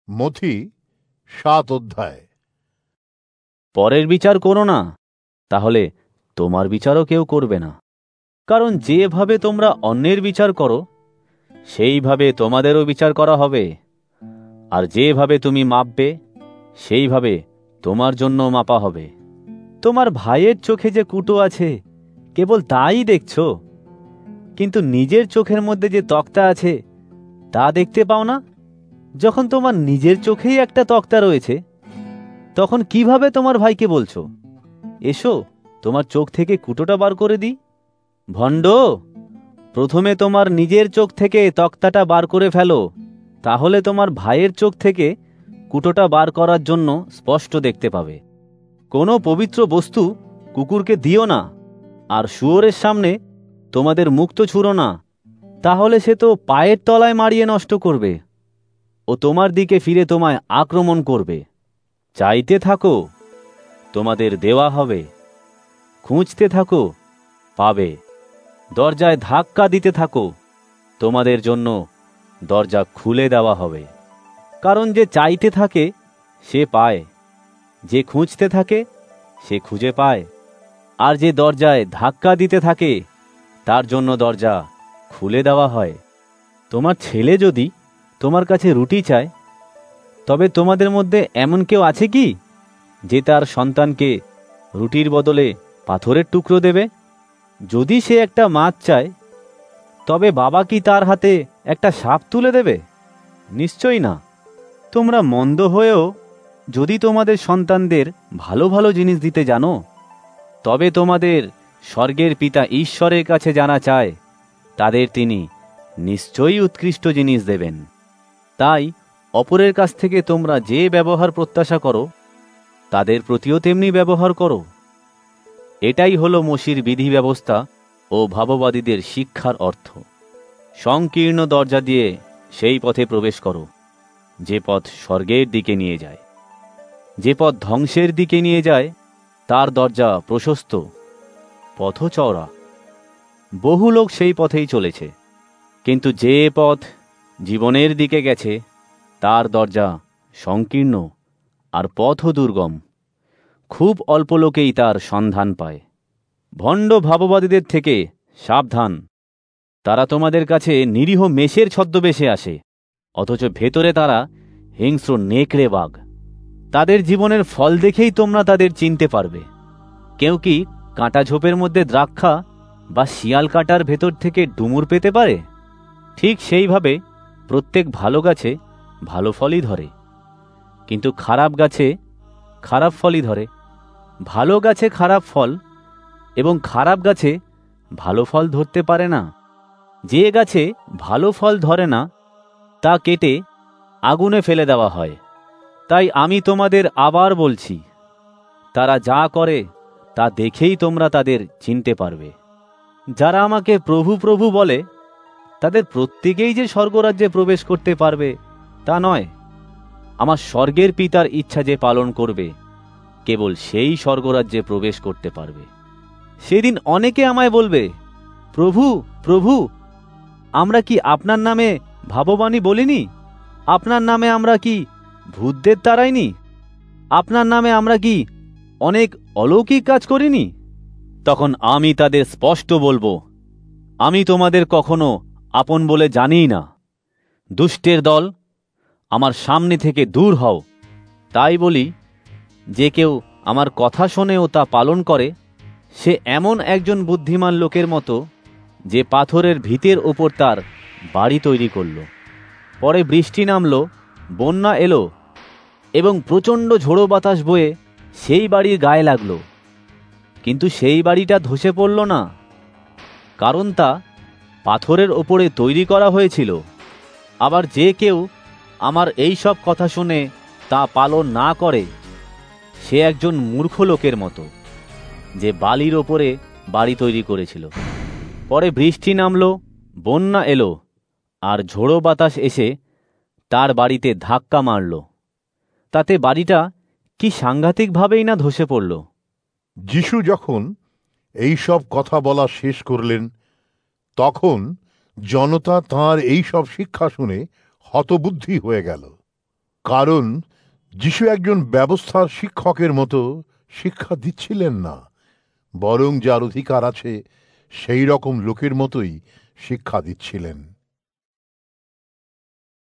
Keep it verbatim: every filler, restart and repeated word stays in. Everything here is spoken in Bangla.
মথি সাত অধ্যায়। পরের বিচার করো না, তাহলে তোমার বিচারও কেউ করবে না। কারণ যেভাবে তোমরা অন্যের বিচার করো, সেইভাবে তোমাদেরও বিচার করা হবে। আর যেভাবে তুমি মাপবে, সেইভাবে তোমার জন্য মাপা হবে। তোমার ভাইয়ের চোখে যে কুটো আছে, কেবল তাই দেখছো, কিন্তু নিজের চোখের মধ্যে যে তক্তা আছে তা দেখতে পাও না। যখন তোমার নিজের চোখেই একটা তক্তা রয়েছে, তখন কিভাবে তোমার ভাইকে বলছো, এসো তোমার চোখ থেকে কুটোটা বার করে দিই? ভণ্ড, প্রথমে তোমার নিজের চোখ থেকে তক্তাটা বার করে ফেলো, তাহলে তোমার ভাইয়ের চোখ থেকে কুটোটা বার করার জন্য স্পষ্ট দেখতে পাবে। কোনো পবিত্র বস্তু কুকুরকে দিও না, আর শুয়োরের সামনে তোমাদের মুক্ত ছুঁড়ো না, তাহলে সে তো পায়ের তলায় মারিয়ে নষ্ট করবে ও তোমার দিকে ফিরে তোমায় আক্রমণ করবে। চাইতে থাকো, তোমাদের দেওয়া হবে। খুঁজতে থাকো, পাবে। দরজায় ধাক্কা দিতে থাকো, তোমাদের জন্য দরজা খুলে দেওয়া হবে। কারণ যে চাইতে থাকে সে পায়, যে খুঁজতে থাকে সে খুঁজে পায়, আর যে দরজায় ধাক্কা দিতে থাকে তার জন্য দরজা খুলে দেওয়া হয়। তোমার ছেলে যদি তোমার কাছে রুটি চায়, তবে তোমাদের মধ্যে এমন কেউ আছে কি যে তার সন্তানকে রুটির বদলে পাথরের টুকরো দেবে? যদি সে একটা মাছ চায়, তবে বাবা কি তার হাতে একটা সাপ তুলে দেবে? নিশ্চয়ই না। তোমরা মন্দ হয়েও যদি তোমাদের সন্তানদের ভালো ভালো জিনিস দিতে জানো, তবে তোমাদের স্বর্গের পিতা ঈশ্বরের কাছে জানা চায়, তাদের তিনি নিশ্চয়ই উৎকৃষ্ট জিনিস দেবেন। তাই অপরের কাছ থেকে তোমরা যে ব্যবহার প্রত্যাশা করো, তাদের প্রতিও তেমনি ব্যবহার করো। এটাই হলো মসির বিধি ব্যবস্থা ও ভাববাদীদের শিক্ষার অর্থ। সংকীর্ণ দরজা দিয়ে সেই পথে প্রবেশ করো, যে পথ স্বর্গের দিকে নিয়ে যায়। যে পথ ধ্বংসের দিকে নিয়ে যায়, তার দরজা প্রশস্ত, পথ চওড়া, বহু লোক সেই পথেই চলেছে। কিন্তু যে পথ জীবনের দিকে গেছে, তার দরজা সংকীর্ণ আর পথও দুর্গম, খুব অল্প লোকেই তার সন্ধান পায়। ভণ্ড ভাববাদীদের থেকে সাবধান। তারা তোমাদের কাছে নিরীহ মেষের ছদ্মবেশে আসে, অথচ ভেতরে তারা হিংস্র নেকড়ে বাঘ। তাদের জীবনের ফল দেখেই তোমরা তাদের চিনতে পারবে। কেউ কি কাঁটা ঝোপের মধ্যে দ্রাক্ষা বা শিয়াল কাঁটার ভেতর থেকে ডুমুর পেতে পারে? ঠিক সেইভাবে প্রত্যেক ভালো গাছে ভালো ফলই ধরে, কিন্তু খারাপ গাছে খারাপ ফলই ধরে। ভালো গাছে খারাপ ফল এবং খারাপ গাছে ভালো ফল ধরতে পারে না। যে গাছে ভালো ফল ধরে না, তা কেটে আগুনে ফেলে দেওয়া হয়। তাই আমি তোমাদের আবার বলছি, তারা যা করে তা দেখেই তোমরা তাদের চিনতে পারবে। যারা আমাকে প্রভু প্রভু বলে, তাদের প্রত্যেকেই যে স্বর্গরাজ্যে প্রবেশ করতে পারবে তা নয়। আমার স্বর্গের পিতার ইচ্ছা যে পালন করবে, কেবল সেই স্বর্গরাজ্যে প্রবেশ করতে পারবে। সেদিন অনেকে আমায় বলবে, প্রভু প্রভু, আমরা কি আপনার নামে ভাববাণী বলিনি? আপনার নামে আমরা কি ভূতদের তাড়াইনি? আপনার নামে আমরা কি অনেক অলৌকিক কাজ করিনি? তখন আমি তাদের স্পষ্ট বলবো, আমি তোমাদের কখনো আপন বলে জানিই না। দুষ্টের দল, আমার সামনে থেকে দূর হও। তাই বলি, যে কেউ আমার কথা শোনে ও তা পালন করে, সে এমন একজন বুদ্ধিমান লোকের মতো, যে পাথরের ভিতের ওপর তার বাড়ি তৈরি করল। পরে বৃষ্টি নামল, বন্যা এলো, এবং প্রচণ্ড ঝোড়ো বাতাস বয়ে সেই বাড়ির গায়ে লাগলো, কিন্তু সেই বাড়িটা ধসে পড়ল না, কারণ তা পাথরের ওপরে তৈরি করা হয়েছিল। আবার যে কেউ আমার এই সব কথা শুনে তা পালন না করে, সে একজন মূর্খ লোকের মতো, যে বালির ওপরে বাড়ি তৈরি করেছিল। পরে বৃষ্টি নামল, বন্যা এলো, আর ঝোড়ো বাতাস এসে তার বাড়িতে ধাক্কা মারল। তাতে বাড়িটা কি সাংঘাতিকভাবেই না ধসে পড়ল। যিশু যখন এই সব কথা বলা শেষ করলেন, তখন জনতা তাঁর এই সব শিক্ষা শুনে হতবুদ্ধি হয়ে গেল। কারণ যিশু একজন ব্যবস্থার শিক্ষকের মতো শিক্ষা দিচ্ছিলেন না, বরং যার অধিকার আছে সেই রকম লোকের মতোই শিক্ষা দিচ্ছিলেন।